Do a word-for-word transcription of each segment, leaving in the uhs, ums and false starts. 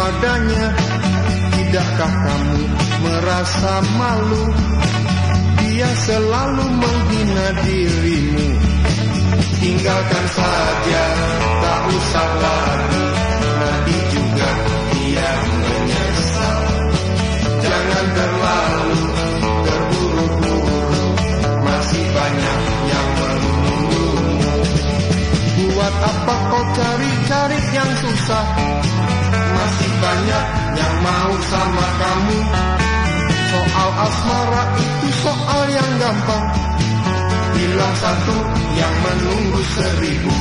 kepadanya. Tidakkah kamu merasa malu? Dia selalu menghina dirimu. Tinggalkan saja, tak usah lagi, nanti juga dia menyesal. Jangan terlalu terburu-buru, masih banyak yang menunggumu. Buat apa kau cari-cari yang susah? Masih banyak yang mau sama kamu. Soal asmara itu soal yang gampang. Bilang satu yang menunggu seribu.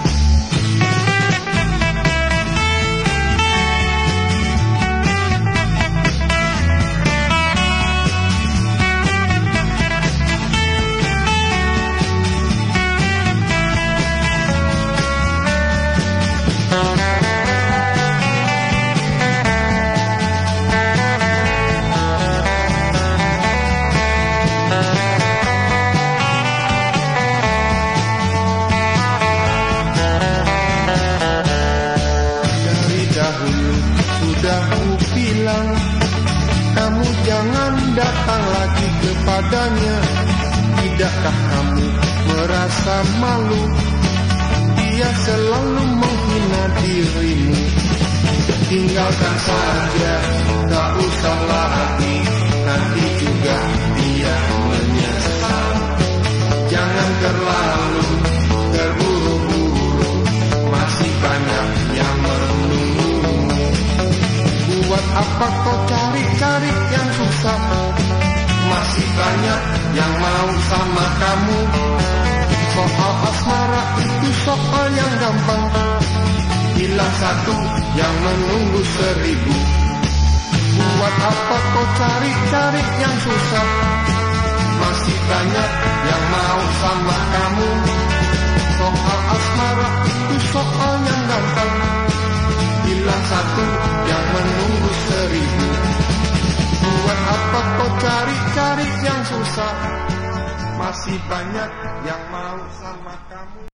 Sudah ku bilang, kamu jangan datang lagi kepadanya. Tidakkah kamu merasa malu? Dia selalu menghina dirimu. Tinggalkan saja, tak usah lagi, nanti juga dia menyesal. Jangan terlalu terburu-buru, masih banyak yang menunggu. Buat apa kau cari-cari yang susah? Masih banyak yang mau sama kamu. Soal asmara itu soal yang gampang. Bilang satu yang menunggu seribu. Buat apa kau cari-cari yang susah? Masih banyak yang mau sama kamu. Soal asmara itu soal yang gampang. Bilang satu yang menunggu seribu. Buat apa kau cari-cari yang susah? Masih banyak yang mau sama kamu.